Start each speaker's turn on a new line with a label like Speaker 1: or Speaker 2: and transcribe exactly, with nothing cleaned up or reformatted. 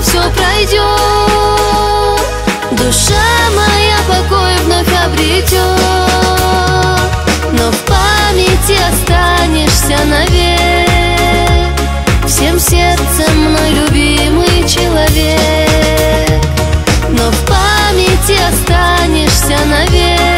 Speaker 1: все пройдет, душа моя покой вновь обретет, но в памяти останешься навек, всем сердцем мной любимый человек, но в памяти останешься навек.